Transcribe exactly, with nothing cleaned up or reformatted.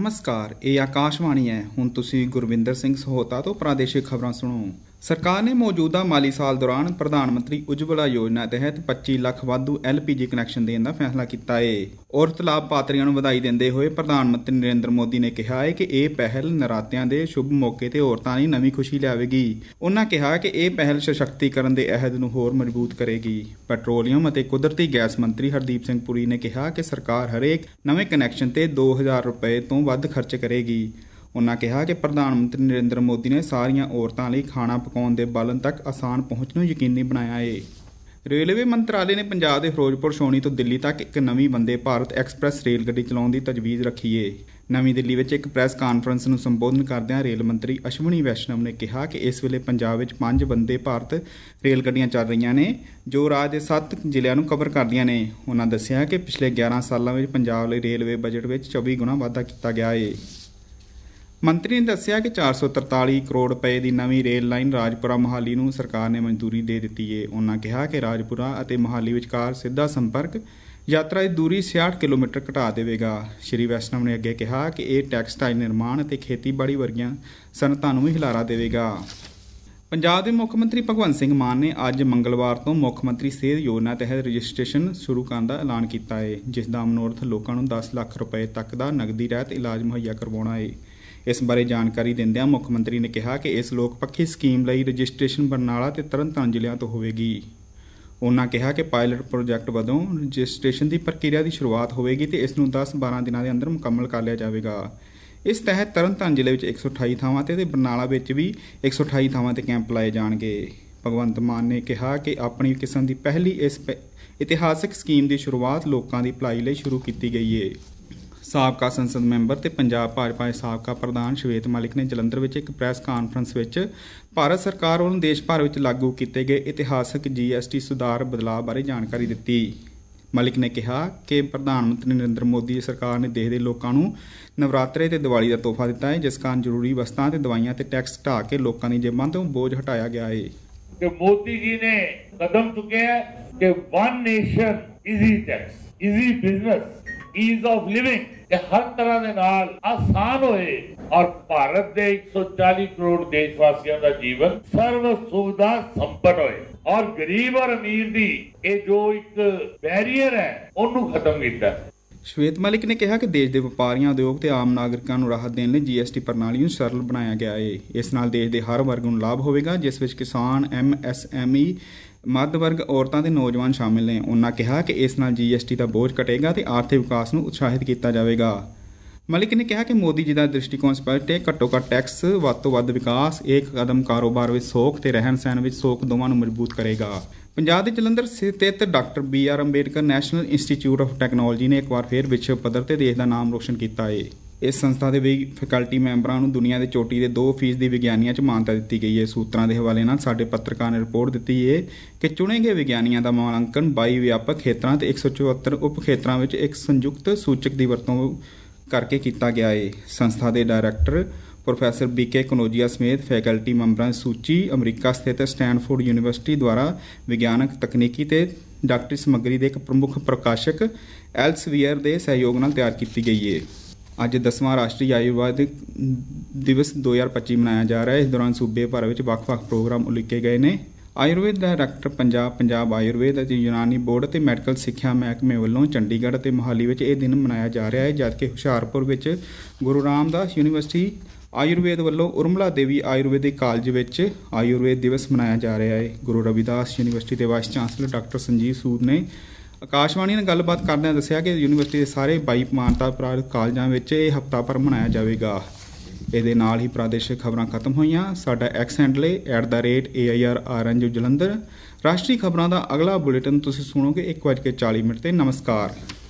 ਨਮਸਕਾਰ, ਇਹ ਆਕਾਸ਼ਵਾਣੀ ਹੈ। ਹੁਣ ਤੁਸੀਂ ਗੁਰਵਿੰਦਰ ਸਿੰਘ ਸਹੋਤਾ ਤੋਂ ਪ੍ਰਾਦੇਸ਼ਿਕ ਖਬਰਾਂ ਸੁਣੋ। ਸਰਕਾਰ ਨੇ ਮੌਜੂਦਾ ਮਾਲੀ ਸਾਲ ਦੌਰਾਨ ਪ੍ਰਧਾਨ ਮੰਤਰੀ ਉਜਵਲਾ ਯੋਜਨਾ ਤਹਿਤ ਪੱਚੀ ਲੱਖ ਵਾਧੂ ਐਲ ਪੀ ਜੀ ਕਨੈਕਸ਼ਨ ਦੇਣ ਦਾ ਫੈਸਲਾ ਕੀਤਾ ਹੈ। ਔਰਤ ਲਾਭਪਾਤਰੀਆਂ ਨੂੰ ਵਧਾਈ ਦਿੰਦੇ ਹੋਏ ਪ੍ਰਧਾਨ ਮੰਤਰੀ ਨਰਿੰਦਰ ਮੋਦੀ ਨੇ ਕਿਹਾ ਹੈ ਕਿ ਇਹ ਪਹਿਲ ਨਰਾਤਿਆਂ ਦੇ ਸ਼ੁਭ ਮੌਕੇ ਤੇ ਔਰਤਾਂ ਲਈ ਨਵੀਂ ਖੁਸ਼ੀ ਲਿਆਵੇਗੀ। ਉਨ੍ਹਾਂ ਕਿਹਾ ਕਿ ਇਹ ਪਹਿਲ ਸਸ਼ਕਤੀਕਰਨ ਦੇ ਅਹਿਦ ਨੂੰ ਹੋਰ ਮਜ਼ਬੂਤ ਕਰੇਗੀ। ਪੈਟਰੋਲੀਅਮ ਅਤੇ ਕੁਦਰਤੀ ਗੈਸ ਮੰਤਰੀ ਹਰਦੀਪ ਸਿੰਘ ਪੁਰੀ ਨੇ ਕਿਹਾ ਕਿ ਸਰਕਾਰ ਹਰੇਕ ਨਵੇਂ ਕਨੈਕਸ਼ਨ ਤੇ ਦੋ ਹਜ਼ਾਰ ਰੁਪਏ ਤੋਂ ਵੱਧ ਖਰਚ ਕਰੇਗੀ। ਉਨ੍ਹਾਂ ਕਿਹਾ ਕਿ ਪ੍ਰਧਾਨ ਮੰਤਰੀ ਨਰਿੰਦਰ ਮੋਦੀ ਨੇ ਸਾਰੀਆਂ ਔਰਤਾਂ ਲਈ ਖਾਣਾ ਪਕਾਉਣ ਦੇ ਬਾਲਣ ਤੱਕ ਆਸਾਨ ਪਹੁੰਚ ਨੂੰ ਯਕੀਨੀ ਬਣਾਇਆ ਹੈ। ਰੇਲਵੇ ਮੰਤਰਾਲੇ ਨੇ ਪੰਜਾਬ ਦੇ ਫਿਰੋਜ਼ਪੁਰ ਛਾਉਣੀ ਤੋਂ ਦਿੱਲੀ ਤੱਕ ਇੱਕ ਨਵੀਂ ਵੰਦੇ ਭਾਰਤ ਐਕਸਪ੍ਰੈਸ ਰੇਲ ਗੱਡੀ ਚਲਾਉਣ ਦੀ ਤਜਵੀਜ਼ ਰੱਖੀ ਹੈ। ਨਵੀਂ ਦਿੱਲੀ ਵਿੱਚ ਇੱਕ ਪ੍ਰੈਸ ਕਾਨਫਰੰਸ ਨੂੰ ਸੰਬੋਧਨ ਕਰਦਿਆਂ ਰੇਲ ਮੰਤਰੀ ਅਸ਼ਵਨੀ ਵੈਸ਼ਨਵ ਨੇ ਕਿਹਾ ਕਿ ਇਸ ਵੇਲੇ ਪੰਜਾਬ ਵਿੱਚ ਪੰਜ ਵੰਦੇ ਭਾਰਤ ਰੇਲ ਗੱਡੀਆਂ ਚੱਲ ਰਹੀਆਂ ਨੇ ਜੋ ਰਾਜ ਦੇ ਸੱਤ ਜ਼ਿਲ੍ਹਿਆਂ ਨੂੰ ਕਵਰ ਕਰਦੀਆਂ ਨੇ। ਉਨ੍ਹਾਂ ਦੱਸਿਆ ਕਿ ਪਿਛਲੇ ਗਿਆਰਾਂ ਸਾਲਾਂ ਵਿੱਚ ਪੰਜਾਬ ਲਈ ਰੇਲਵੇ ਬਜਟ ਵਿੱਚ ਚੌਵੀ ਗੁਣਾ ਵਾਧਾ ਕੀਤਾ ਗਿਆ ਹੈ। ਮੰਤਰੀ ਨੇ ਦੱਸਿਆ ਕਿ ਚਾਰ ਸੌ ਤਰਤਾਲੀ ਕਰੋੜ ਰੁਪਏ ਦੀ ਨਵੀਂ ਰੇਲ ਲਾਈਨ ਰਾਜਪੁਰਾ ਮੋਹਾਲੀ ਨੂੰ ਸਰਕਾਰ ਨੇ ਮਨਜ਼ੂਰੀ ਦੇ ਦਿੱਤੀ ਹੈ। ਉਨ੍ਹਾਂ ਕਿਹਾ ਕਿ ਰਾਜਪੁਰਾ ਅਤੇ ਮੋਹਾਲੀ ਵਿਚਕਾਰ ਸਿੱਧਾ ਸੰਪਰਕ ਯਾਤਰਾ ਦੀ ਦੂਰੀ ਛਿਆਹਠ ਕਿਲੋਮੀਟਰ ਘਟਾ ਦੇਵੇਗਾ। ਸ਼੍ਰੀ ਵੈਸ਼ਨਵ ਨੇ ਅੱਗੇ ਕਿਹਾ ਕਿ ਇਹ ਟੈਕਸਟਾਈਲ ਨਿਰਮਾਣ ਅਤੇ ਖੇਤੀਬਾੜੀ ਵਰਗੀਆਂ ਸਨਅਤਾਂ ਨੂੰ ਵੀ ਹੁਲਾਰਾ ਦੇਵੇਗਾ। ਪੰਜਾਬ ਦੇ ਮੁੱਖ ਮੰਤਰੀ ਭਗਵੰਤ ਸਿੰਘ ਮਾਨ ਨੇ ਅੱਜ ਮੰਗਲਵਾਰ ਤੋਂ ਮੁੱਖ ਮੰਤਰੀ ਸਿਹਤ ਯੋਜਨਾ ਤਹਿਤ ਰਜਿਸਟ੍ਰੇਸ਼ਨ ਸ਼ੁਰੂ ਕਰਨ ਦਾ ਐਲਾਨ ਕੀਤਾ ਹੈ, ਜਿਸ ਦਾ ਮਨੋਰਥ ਲੋਕਾਂ ਨੂੰ ਦਸ ਲੱਖ ਰੁਪਏ ਤੱਕ ਦਾ ਨਗਦੀ ਰਹਿਤ ਇਲਾਜ ਮੁਹੱਈਆ ਕਰਵਾਉਣਾ ਹੈ। ਇਸ ਬਾਰੇ ਜਾਣਕਾਰੀ ਦਿੰਦਿਆਂ ਮੁੱਖ ਮੰਤਰੀ ਨੇ ਕਿਹਾ ਕਿ ਇਸ ਲੋਕ ਪੱਖੀ ਸਕੀਮ ਲਈ ਰਜਿਸਟ੍ਰੇਸ਼ਨ ਬਰਨਾਲਾ ਤੇ ਤਰਨਤਾਰਨ ਜ਼ਿਲ੍ਹਿਆਂ ਤੋਂ ਹੋਵੇਗੀ। ਉਨ੍ਹਾਂ ਕਿਹਾ ਕਿ ਪਾਇਲਟ ਪ੍ਰੋਜੈਕਟ ਵਜੋਂ ਰਜਿਸਟ੍ਰੇਸ਼ਨ ਦੀ ਪ੍ਰਕਿਰਿਆ ਦੀ ਸ਼ੁਰੂਆਤ ਹੋਵੇਗੀ ਤੇ ਇਸ ਨੂੰ ਦਸ ਬਾਰਾਂ ਦਿਨਾਂ ਦੇ ਅੰਦਰ ਮੁਕੰਮਲ ਕਰ ਲਿਆ ਜਾਵੇਗਾ। ਇਸ ਤਹਿਤ ਤਰਨਤਾਰਨ ਜ਼ਿਲ੍ਹੇ ਵਿੱਚ ਇੱਕ ਸੌ ਅਠਾਈ ਥਾਵਾਂ ਤੇ ਤੇ ਬਰਨਾਲਾ ਵਿੱਚ ਵੀ ਇੱਕ ਸੌ ਅਠਾਈ ਥਾਵਾਂ ਤੇ ਕੈਂਪ ਲਾਏ ਜਾਣਗੇ। ਭਗਵੰਤ ਮਾਨ ਨੇ ਕਿਹਾ ਕਿ ਆਪਣੀ ਕਿਸਮ ਦੀ ਪਹਿਲੀ ਇਸ ਇਤਿਹਾਸਕ ਸਕੀਮ ਦੀ ਸ਼ੁਰੂਆਤ ਲੋਕਾਂ ਦੀ ਭਲਾਈ ਲਈ ਸ਼ੁਰੂ ਕੀਤੀ ਗਈ ਹੈ। ਸਾਬਕਾ ਸੰਸਦ ਮੈਂਬਰ ਤੇ ਪੰਜਾਬ ਭਾਜਪਾ ਦੇ ਸਾਬਕਾ ਪ੍ਰਧਾਨ ਸ਼ਵੇਤ ਮਲਿਕ ਨੇ ਜਲੰਧਰ ਵਿੱਚ ਇੱਕ ਪ੍ਰੈਸ ਕਾਨਫਰੰਸ ਵਿੱਚ ਭਾਰਤ ਸਰਕਾਰ ਵੱਲੋਂ ਦੇਸ਼ ਭਰ ਵਿੱਚ ਲਾਗੂ ਕੀਤੇ ਗਏ ਇਤਿਹਾਸਕ ਜੀ ਐਸ ਟੀ ਸੁਧਾਰ ਬਦਲਾਅ ਬਾਰੇ ਜਾਣਕਾਰੀ ਦਿੱਤੀ। ਮਲਿਕ ਨੇ ਕਿਹਾ ਕਿ ਪ੍ਰਧਾਨ ਮੰਤਰੀ ਨਰਿੰਦਰ ਮੋਦੀ ਸਰਕਾਰ ਨੇ ਦੇਸ਼ ਦੇ ਲੋਕਾਂ ਨੂੰ ਨਵਰਾਤਰੇ ਤੇ ਦੀਵਾਲੀ ਦਾ ਤੋਹਫਾ ਦਿੱਤਾ ਹੈ, ਜਿਸ ਕਾਰਨ ਜ਼ਰੂਰੀ ਵਸਤਾਂ ਤੇ ਦਵਾਈਆਂ ਤੇ ਟੈਕਸ ਘਟਾ ਕੇ ਲੋਕਾਂ ਦੀ ਜੇਬਾਂ ਤੋਂ ਬੋਝ ਹਟਾਇਆ ਗਿਆ ਹੈ। ਕਿ ਮੋਦੀ ਜੀ ਨੇ ਕਦਮ ਚੁੱਕੇ ਹੈ ਕਿ one nation easy tax, easy business, ease of living ਇਹ ਹਰ ਤਰ੍ਹਾਂ ਦੇ ਨਾਲ ਆਸਾਨ ਹੋਏ ਔਰ ਭਾਰਤ ਦੇ ਇੱਕ ਸੌ ਚਾਲੀ ਕਰੋੜ ਦੇਸ਼ ਵਾਸੀਆਂ ਦਾ ਜੀਵਨ ਸਰਵ ਸੁਵਿਧਾ ਸੰਪन्न ਹੋਏ ਔਰ ਗਰੀਬ ਔਰ ਅਮੀਰ ਦੀ ਇਹ ਜੋ ਇੱਕ ਬੈਰੀਅਰ ਹੈ ਉਹਨੂੰ ਖਤਮ ਕੀਤਾ। ਸ਼ਵੇਤ ਮਲਿਕ ਨੇ ਕਿਹਾ ਕਿ ਦੇਸ਼ ਦੇ ਵਪਾਰੀਆਂ, ਉਦਯੋਗ ਤੇ ਆਮ ਨਾਗਰਿਕਾਂ ਨੂੰ ਰਾਹਤ ਦੇਣ ਲਈ ਜੀ ਐਸ ਟੀ ਪ੍ਰਣਾਲੀ ਨੂੰ ਸਰਲ ਬਣਾਇਆ ਗਿਆ ਹੈ। ਇਸ ਨਾਲ ਦੇਸ਼ ਦੇ ਹਰ ਵਰਗ ਨੂੰ ਲਾਭ ਹੋਵੇਗਾ, ਜਿਸ ਵਿੱਚ ਕਿਸਾਨ, ਐਮ ਐਸ ਐਮ ਈ, ਮੱਧ ਵਰਗ, ਔਰਤਾਂ ਤੇ ਨੌਜਵਾਨ ਸ਼ਾਮਿਲ ਨੇ। ਉਨ੍ਹਾਂ ਕਿਹਾ ਕਿ ਇਸ ਨਾਲ ਜੀ ਐਸ ਟੀ ਦਾ ਬੋਝ ਘਟੇਗਾ ਤੇ ਆਰਥਿਕ ਵਿਕਾਸ ਨੂੰ ਉਤਸ਼ਾਹਿਤ ਕੀਤਾ ਜਾਵੇਗਾ। ਮਲਿਕ ਨੇ ਕਿਹਾ ਕਿ ਮੋਦੀ ਜੀ ਦਾ ਦ੍ਰਿਸ਼ਟੀਕੋਣ ਸਪਸ਼ਟ ਹੈ, ਘੱਟੋ ਘੱਟ ਟੈਕਸ, ਵੱਧ ਤੋਂ ਵੱਧ ਵਿਕਾਸ। ਇਹ ਕਦਮ ਕਾਰੋਬਾਰ ਵਿੱਚ ਸੌਖ ਤੇ ਰਹਿਣ ਸਹਿਣ ਵਿੱਚ ਸੌਖ ਦੋਵਾਂ ਨੂੰ ਮਜ਼ਬੂਤ ਕਰੇਗਾ। ਪੰਜਾਬ ਦੇ ਜਲੰਧਰ ਸਥਿਤ doctor B R Ambedkar national institute of technology ਨੇ ਇੱਕ ਵਾਰ ਫਿਰ ਵਿਸ਼ਵ ਪੱਧਰ ਤੇ ਦੇਸ਼ ਦਾ ਨਾਮ ਰੋਸ਼ਨ ਕੀਤਾ ਹੈ। ਇਸ ਸੰਸਥਾ ਦੇ ਵੀ ਫੈਕਲਟੀ ਮੈਂਬਰਾਂ ਨੂੰ ਦੁਨੀਆ ਦੇ ਚੋਟੀ ਦੇ ਦੋ ਫੀਸਦੀ ਵਿਗਿਆਨੀਆਂ 'ਚ ਮਾਨਤਾ ਦਿੱਤੀ ਗਈ ਹੈ। ਸੂਤਰਾਂ ਦੇ ਹਵਾਲੇ ਨਾਲ ਸਾਡੇ ਪੱਤਰਕਾਰ ਨੇ ਰਿਪੋਰਟ ਦਿੱਤੀ ਹੈ ਕਿ ਚੁਣੇ ਗਏ ਵਿਗਿਆਨੀਆਂ ਦਾ ਮੁਲਾਂਕਣ ਬਾਈ ਵਿਆਪਕ ਖੇਤਰਾਂ ਤੇ ਇੱਕ ਸੌ ਚੁਹੱਤਰ ਉਪ ਖੇਤਰਾਂ ਵਿੱਚ ਇੱਕ ਸੰਯੁਕਤ ਸੂਚਕ ਦੀ ਵਰਤੋਂ ਕਰਕੇ ਕੀਤਾ ਗਿਆ ਹੈ। ਸੰਸਥਾ ਦੇ director professor B K Kanojia ਸਮੇਤ ਫੈਕਲਟੀ ਮੈਂਬਰਾਂ ਦੀ ਸੂਚੀ ਅਮਰੀਕਾ ਸਥਿਤ ਸਟੈਨਫੋਰਡ ਯੂਨੀਵਰਸਿਟੀ ਦੁਆਰਾ ਵਿਗਿਆਨਕ, ਤਕਨੀਕੀ ਤੇ ਡਾਕਟਰੀ ਸਮੱਗਰੀ ਦੇ ਇੱਕ ਪ੍ਰਮੁੱਖ ਪ੍ਰਕਾਸ਼ਕ ਐਲਸਵੀਅਰ ਦੇ ਸਹਿਯੋਗ ਨਾਲ ਤਿਆਰ ਕੀਤੀ ਗਈ ਹੈ। ਅੱਜ ਦਸਵਾਂ ਰਾਸ਼ਟਰੀ ਆਯੁਰਵੈਦਿਕ ਦਿਵਸ ਦੋ ਹਜ਼ਾਰ ਪੱਚੀ ਮਨਾਇਆ ਜਾ ਰਿਹਾ ਹੈ। ਇਸ ਦੌਰਾਨ ਸੂਬੇ ਭਰ ਵਿੱਚ ਵੱਖ-ਵੱਖ ਪ੍ਰੋਗਰਾਮ ਉਲੀਕੇ ਗਏ ਨੇ। ਆਯੁਰਵੇਦ ਡਾਇਰੈਕਟਰ ਪੰਜਾਬ, ਪੰਜਾਬ ਆਯੁਰਵੇਦ ਅਤੇ ਯੂਨਾਨੀ ਬੋਰਡ ਅਤੇ ਮੈਡੀਕਲ ਸਿੱਖਿਆ ਮਹਿਕਮੇ ਵੱਲੋਂ ਚੰਡੀਗੜ੍ਹ ਅਤੇ ਮੋਹਾਲੀ ਵਿੱਚ ਇਹ ਦਿਨ ਮਨਾਇਆ ਜਾ ਰਿਹਾ ਹੈ, ਜਦਕਿ ਹੁਸ਼ਿਆਰਪੁਰ ਵਿੱਚ ਗੁਰੂ ਰਾਮਦਾਸ ਯੂਨੀਵਰਸਿਟੀ ਆਯੁਰਵੇਦ ਵੱਲੋਂ ਉਰਮਲਾ ਦੇਵੀ ਆਯੁਰਵੈਦਿਕ ਕਾਲਜ ਵਿੱਚ ਆਯੁਰਵੇਦ ਦਿਵਸ ਮਨਾਇਆ ਜਾ ਰਿਹਾ ਹੈ। ਗੁਰੂ ਰਵਿਦਾਸ ਯੂਨੀਵਰਸਿਟੀ ਦੇ vice chancellor doctor Sanjeev Sood ਨੇ ਆਕਾਸ਼ਵਾਣੀ ਨਾਲ ਗੱਲਬਾਤ ਕਰਦਿਆਂ ਦੱਸਿਆ ਕਿ ਯੂਨੀਵਰਸਿਟੀ ਦੇ ਸਾਰੇ ਬਾਈ ਮਾਨਤਾ ਪ੍ਰਾਪਤ ਕਾਲਜਾਂ ਵਿੱਚ ਇਹ ਹਫ਼ਤਾ ਭਰ ਮਨਾਇਆ ਜਾਵੇਗਾ। ਇਹਦੇ ਨਾਲ ਹੀ ਪ੍ਰਾਦੇਸ਼ਿਕ ਖਬਰਾਂ ਖਤਮ ਹੋਈਆਂ। ਸਾਡਾ X handle at the rate A I R R N Jalandhar. ਰਾਸ਼ਟਰੀ ਖਬਰਾਂ ਦਾ ਅਗਲਾ ਬੁਲੇਟਿਨ ਤੁਸੀਂ ਸੁਣੋਗੇ ਇੱਕ ਵੱਜ ਕੇ ਚਾਲੀ ਮਿੰਟ ਤੇ। ਨਮਸਕਾਰ।